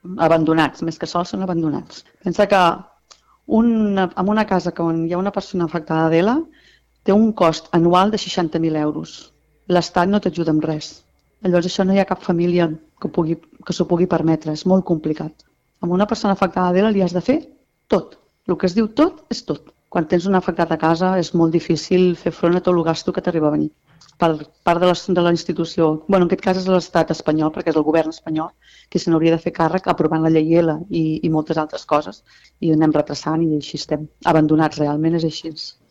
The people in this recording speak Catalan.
abandonats, més que sols són abandonats. Pensa que en una casa on hi ha una persona afectada d'ELA té un cost anual de 60.000 euros. L'Estat no t'ajuda amb res. Llavors això no hi ha cap família que s'ho pugui permetre, és molt complicat. Amb una persona afectada d'ELA li has de fer tot. El que es diu tot és tot. Quan tens un afectat a casa és molt difícil fer front a tot el gasto que t'arriba a venir. Per part de la institució, en aquest cas és l'estat espanyol, perquè és el govern espanyol que se n'hauria de fer càrrec aprovant la llei ELA i moltes altres coses, i anem retrasant i així estem abandonats, realment és així.